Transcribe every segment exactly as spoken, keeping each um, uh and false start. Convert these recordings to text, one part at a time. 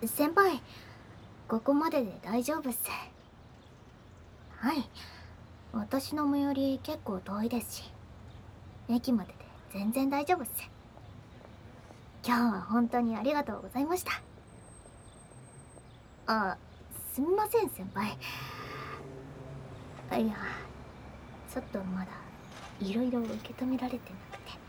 先輩、ここまでで大丈夫っす。はい、私の最寄り結構遠いですし、駅までで全然大丈夫っす。今日は本当にありがとうございました。あ、すみません先輩。いや、ちょっとまだいろいろ受け止められてなくて。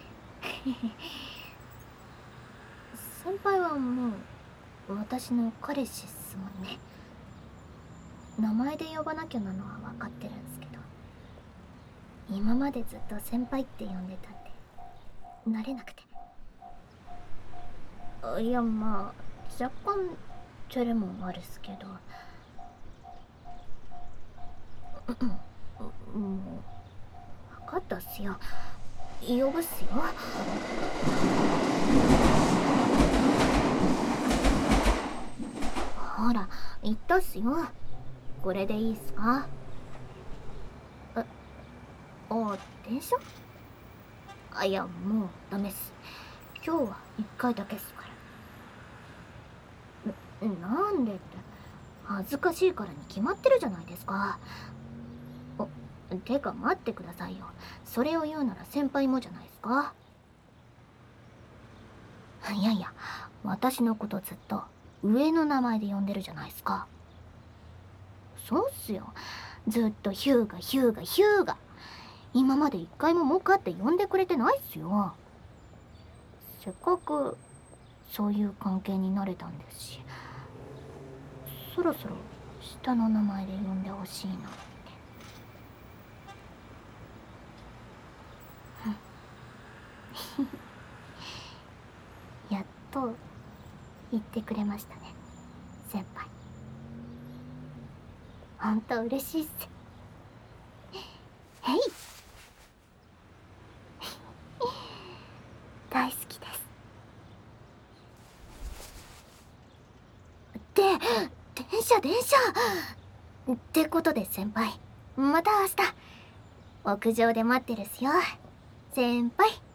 先輩はもう私の彼氏っすもんね。名前で呼ばなきゃなのは分かってるんすけど、今までずっと先輩って呼んでたんで慣れなくて。いや、まあ若干照れもあるっすけど、もう分かったっすよ。呼ぶっすよ。ほら言ったっすよ。これでいいっすか？え、あ、電車？あ、いや、もうダメっす。今日は一回だけっすから。な、なんでって、恥ずかしいからに決まってるじゃないですか。お、てか待ってくださいよ。それを言うなら先輩もじゃないですか。いやいや、私のことずっと上の名前で呼んでるじゃないですか。そうっすよ。ずっとヒューガヒューガヒューガ。今まで一回もモカって呼んでくれてないっすよ。せっかくそういう関係になれたんですし、そろそろ下の名前で呼んでほしいなって。やっと言ってくれましたね、先輩。ほんと嬉しいっす。へい。大好きです。って電車電車ってことで先輩、また明日屋上で待ってるっすよ先輩。